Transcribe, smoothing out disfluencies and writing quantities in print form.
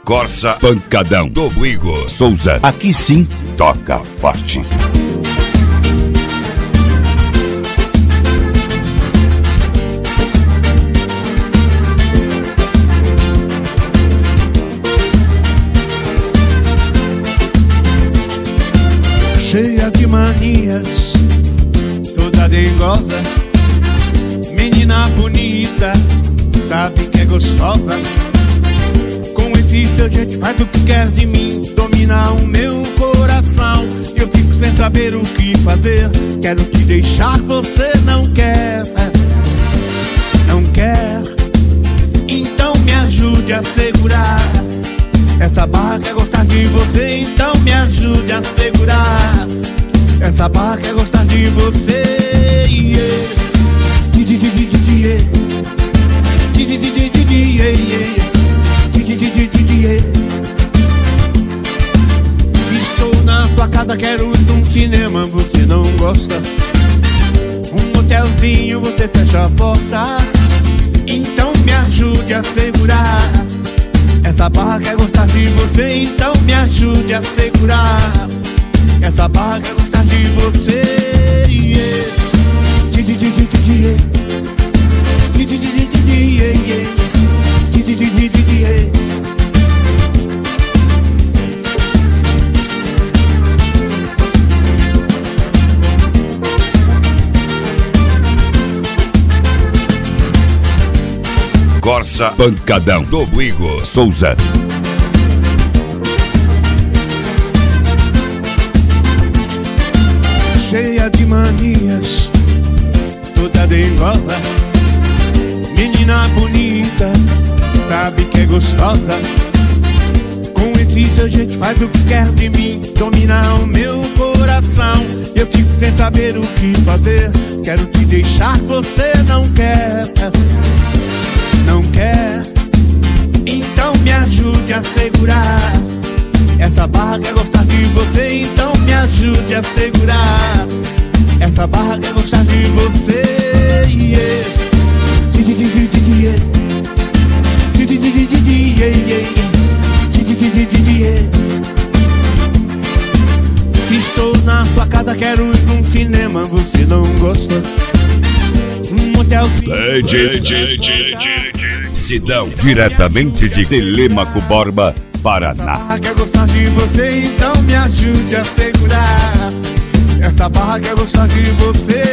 Corsa Pancadão do Igor Souza. Aqui sim, toca forte. Cheia de manias, toda dengosa, menina bonita, sabe que é gostosa. Com esse seu jeito faz o que quer de mim, domina o meu coração. Eu fico sem saber o que fazer, quero te deixar, você não quer, não quer. Então me ajude a segurar essa barra, quer gostar de você, então me ajude a segurar essa barra, quer gostar de você. Estou na tua casa, quero ir num cinema, você não gosta. Um motelzinho, você fecha a porta. Então me ajude a segurar essa barra, quer gostar de você, então me ajude a segurar essa barra, quer gostar de você. Corsa Pancadão do Igor Souza. Cheia de manias, toda dengosa, menina bonita, sabe que é gostosa. Com esse seu jeito faz o que quer de mim, domina o meu coração. Eu fico sem saber o que fazer, quero te deixar, você não quer, não quer. Então me ajude a segurar essa barra, quer gostar de você, então me ajude a segurar essa barra, quer gostar de você. Estou na tua casa, quero ir num cinema, você não gosta. Um motelzinho. Sidão, diretamente de Telêmaco Borba, Paraná. Quer gostar de você, então me ajude a segurar essa barra, quer gostar de você.